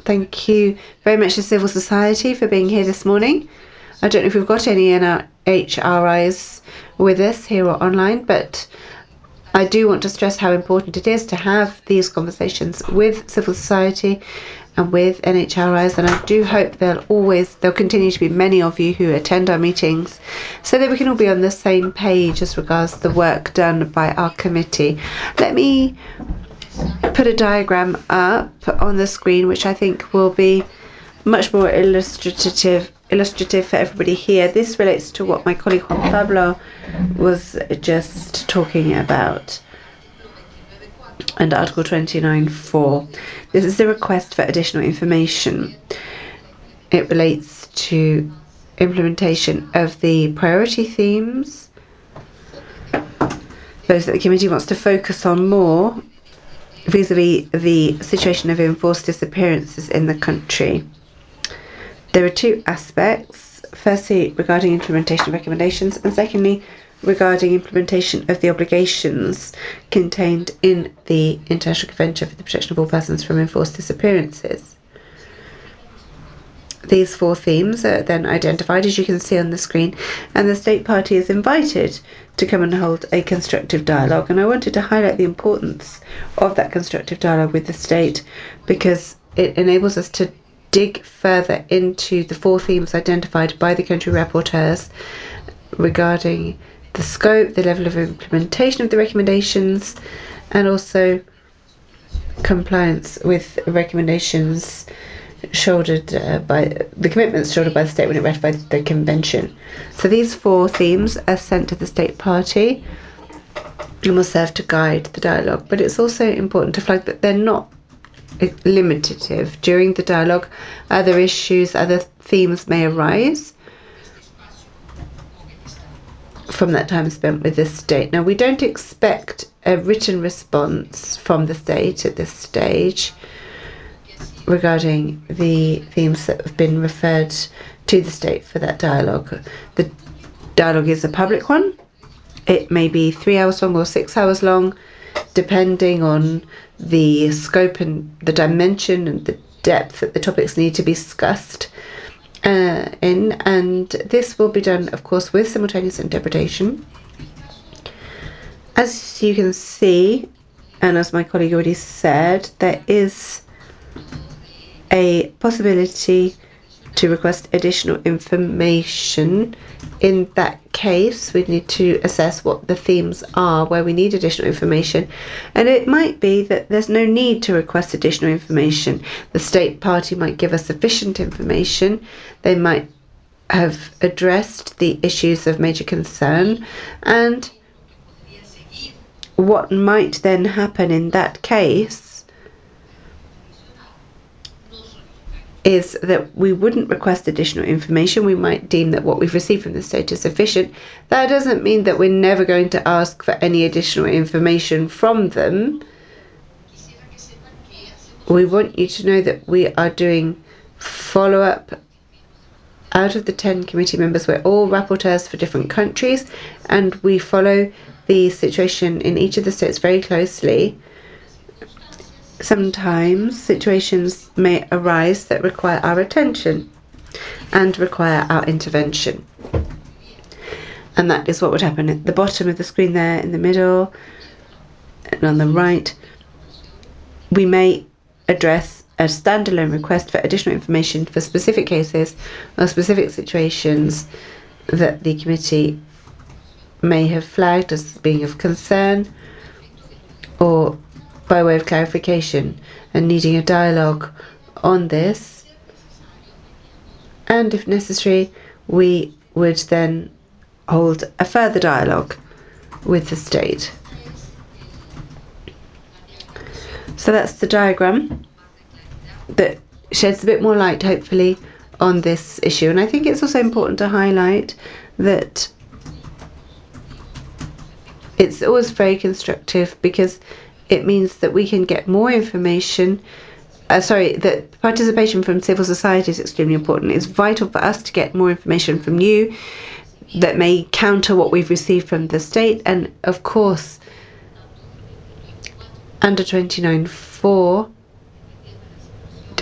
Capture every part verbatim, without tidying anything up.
Thank you very much to civil society for being here this morning. I don't know if we've got any N H R Is with us here or online, but I do want to stress how important it is to have these conversations with civil society and with N H R Is, and I do hope there'll always there'll continue to be many of you who attend our meetings so that we can all be on the same page as regards the work done by our committee. Let me put a diagram up on the screen which I think will be much more illustrative illustrative for everybody here. This relates to what my colleague Juan Pablo was just talking about. And Article twenty-nine point four. This is a request for additional information. It relates to implementation of the priority themes, those that the committee wants to focus on more vis-a-vis the situation of enforced disappearances in the country. There are two aspects. Firstly, regarding implementation of recommendations, and secondly, regarding implementation of the obligations contained in the International Convention for the Protection of All Persons from Enforced Disappearances. These four themes are then identified, as you can see on the screen, and the state party is invited to come and hold a constructive dialogue. And I wanted to highlight the importance of that constructive dialogue with the state because it enables us to dig further into the four themes identified by the country rapporteurs regarding the scope, the level of implementation of the recommendations, and also compliance with recommendations shouldered uh, by the commitments shouldered by the state when it ratified the convention. So these four themes are sent to the state party and will serve to guide the dialogue. But it's also important to flag that they're not limitative. During the dialogue, other issues, other themes may arise from that time spent with the state. Now, we don't expect a written response from the state at this stage regarding the themes that have been referred to the state for that dialogue. The dialogue is a public one. It may be three hours long or six hours long, depending on the scope and the dimension and the depth that the topics need to be discussed uh, in. And this will be done, of course, with simultaneous interpretation. As you can see, and as my colleague already said, there is a possibility to request additional information. In that case, we need to assess what the themes are where we need additional information, and it might be that there's no need to request additional information. The state party might give us sufficient information. They might have addressed the issues of major concern, and what might then happen in that case is that we wouldn't request additional information. We might deem that what we've received from the state is sufficient. That doesn't mean that we're never going to ask for any additional information from them. We want you to know that we are doing follow-up. Out of the ten committee members, we're all rapporteurs for different countries, and we follow the situation in each of the states very closely. Sometimes situations may arise that require our attention and require our intervention. And that is what would happen at the bottom of the screen there, in the middle, and on the right. We may address a standalone request for additional information for specific cases or specific situations that the committee may have flagged as being of concern, or by way of clarification and needing a dialogue on this. And if necessary, we would then hold a further dialogue with the state. So that's the diagram that sheds a bit more light, hopefully, on this issue. And I think it's also important to highlight that it's always very constructive because it means that we can get more information. Uh, sorry, that participation from civil society is extremely important. It's vital for us to get more information from you that may counter what we've received from the state. And of course, under twenty-nine point four,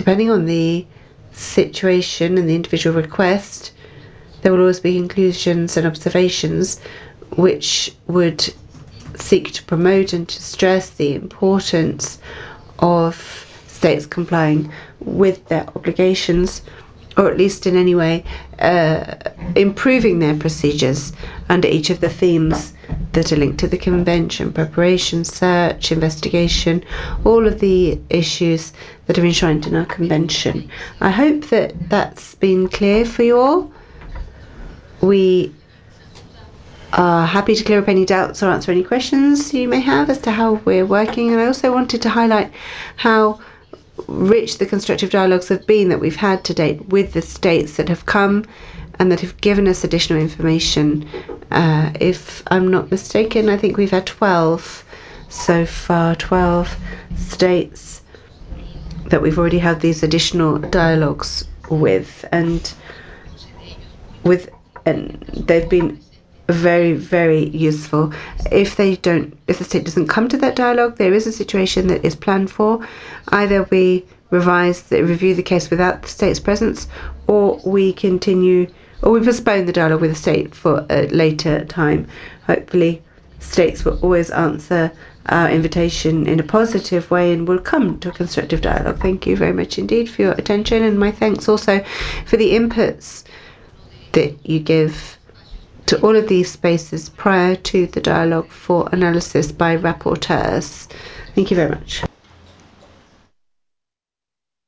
depending on the situation and the individual request, there will always be conclusions and observations which would seek to promote and to stress the importance of states complying with their obligations, or at least in any way uh, improving their procedures under each of the themes that are linked to the convention: preparation, search, investigation, all of the issues that are enshrined in our convention. I hope that that's been clear for you all. We are happy to clear up any doubts or answer any questions you may have as to how we're working. And I also wanted to highlight how rich the constructive dialogues have been that we've had to date with the states that have come and that have given us additional information. Uh, if I'm not mistaken, I think we've had twelve so far, twelve states that we've already had these additional dialogues with, and with and they've been very, very useful. If they don't, if the state doesn't come to that dialogue, there is a situation that is planned for. Either we revise, review the case without the state's presence, or we continue, or we postpone the dialogue with the state for a later time. Hopefully, states will always answer our invitation in a positive way and will come to a constructive dialogue. Thank you very much indeed for your attention, and my thanks also for the inputs that you give to all of these spaces prior to the dialogue for analysis by rapporteurs. Thank you very much.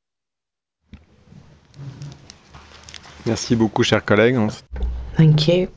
Merci beaucoup, chers collègues. Thank you.